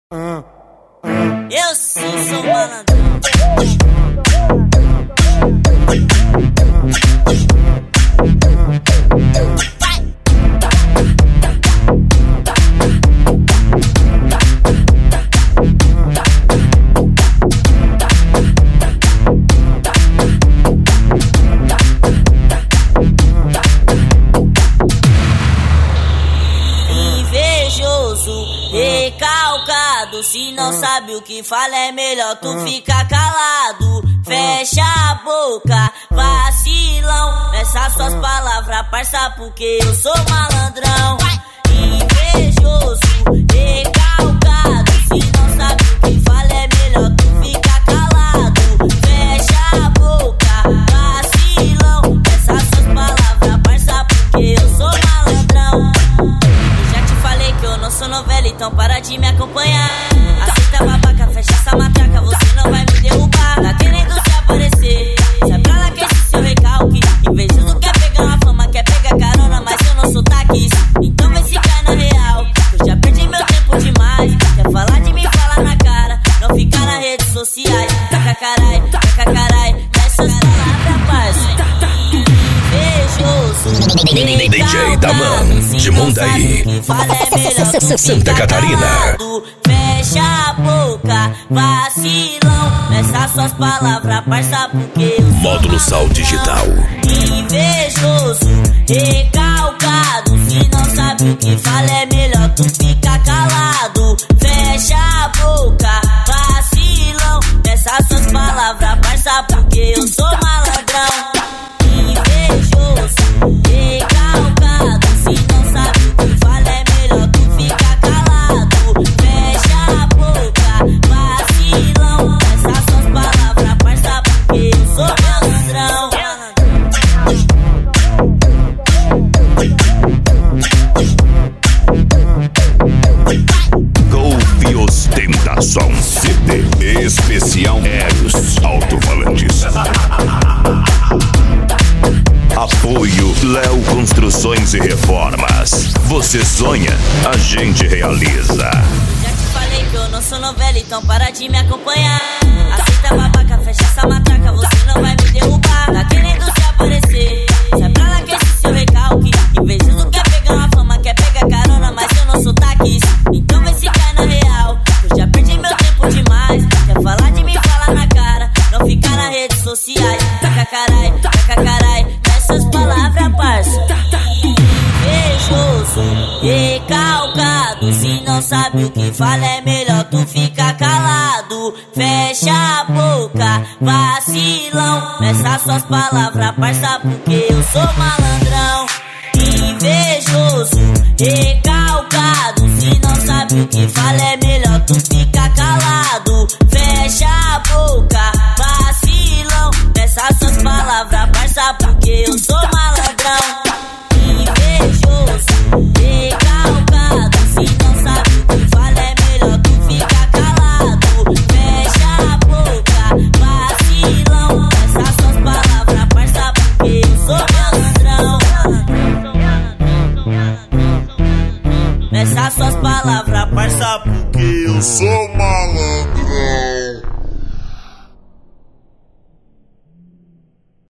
Eu sim sou malandrão. Invejoso, recalcado, se não sabe o que fala é melhor tu ficar calado. Fecha a boca, vacilão, essas suas palavras, parça, porque eu sou malandrão. Invejoso, recalcado, se não sabe o que fala é melhor tu ficar calado. Fecha a boca, vacilão, essas suas palavras, parça, porque eu sou malandrão. Eu não sou novela, então para de me acompanhar. Aceita babaca, fecha essa matraca, você não vai me derrubar. Tá querendo se aparecer, sai pra lá que esse seu recalque. Invejoso quer pegar uma fama, quer pegar carona, mas eu não sou taxista. Então vê se cai na real, eu já perdi meu tempo demais. Quer falar de mim, fala na cara, não fica nas redes sociais. Taca carai, nessas palavras, parça. DJ Daman, de Mundaí, Santa Catarina. Fecha a boca, vacilão, essas suas palavras, parça, porque eu sou Módulo Sal Digital. Invejoso, recalcado, se não sabe o que fala é melhor tu ficar calado. Fecha a boca, vacilão, essas suas palavras, parça, porque eu sou malandrão. Invejoso, recalcado, se não sabe o que fala é melhor tu ficar calado. Fecha a boca, vacilão, essas suas palavras, parça, porque eu sou malandrão. Golpe Ostentação, CD especial Eros Alto-Falantes. Apoio Léo Construções e Reformas. Você sonha, a gente realiza. Já te falei que eu não sou novela, então para de me acompanhar. Aceita babaca, fecha essa matraca, você não vai me derrubar. Tá querendo se aparecer, sai pra lá que esse seu recalque. Invejoso quer pegar uma fama, quer pegar carona, mas eu não sou taxista. Então vê se cai na real, eu já perdi meu tempo demais. Quer falar de mim, fala na cara, não fica nas redes sociais. Taca carai, nessas palavras, parça. Invejoso, recalcado, se não sabe o que fala é melhor tu ficar calado. Fecha a boca, vacilão, essas suas palavras, parça, porque eu sou malandrão. Invejoso, recalcado, se não sabe o que fala é melhor tu ficar calado. Fecha a boca, vacilão, essas suas palavras, parça, porque eu sou malandrão. Invejoso, recalcado, se não sabe o que fala é melhor tu ficar calado. Fecha a boca, vacilão, essas suas palavras, parça, porque eu sou malandrão. Essas suas palavras, parça, porque eu sou malandro.